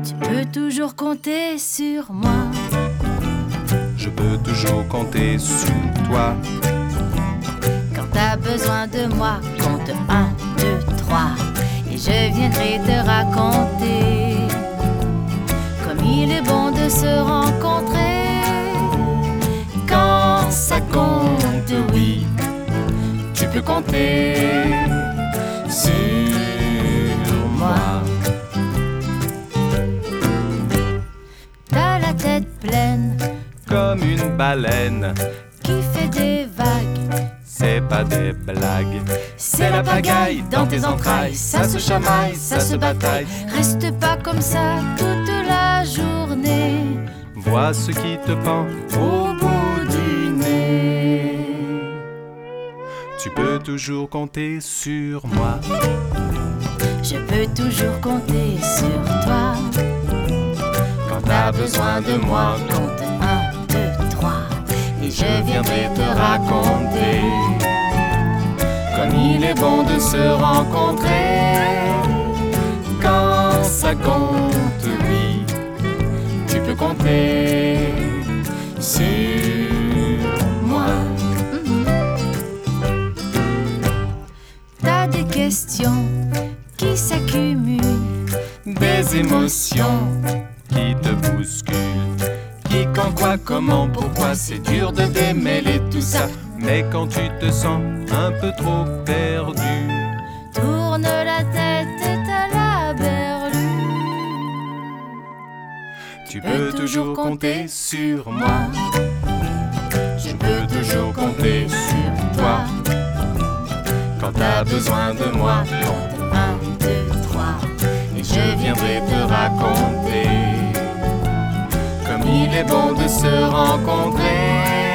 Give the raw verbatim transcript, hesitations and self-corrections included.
Tu peux toujours compter sur moi. Je peux toujours compter sur toi. Quand t'as besoin de moi, compte un, deux, trois. Et je viendrai te raconter comme il est bon de se rencontrer. Quand ça compte, oui, tu peux compter sur moi. T'as la tête pleine comme une baleine qui fait des vagues. C'est pas des blagues, C'est la pagaille dans tes entrailles. Ça se chamaille, ça se bataille. Reste pas comme ça toute la journée. vois ce qui te pend Au bout du nez. Tu peux toujours compter sur moi. Je peux toujours compter sur toi. Quand t'as besoin de moi, compte un, deux, trois. Et je viendrai te raconter comme il est bon de se rencontrer. Quand ça compte, oui, tu peux compter sur moi. T'as des questions qui s'accumulent, Des émotions qui te bousculent. Qui, quand, quoi, comment, pourquoi, c'est dur de démêler tout ça. Mais quand tu te sens un peu trop perdu, tourne la tête et t'as la berlue. tu peux toujours compter sur moi. Je peux toujours compter sur toi. Quand t'as besoin de moi, Compte un, deux, trois. et je viendrai te raconter comme il est bon de se rencontrer.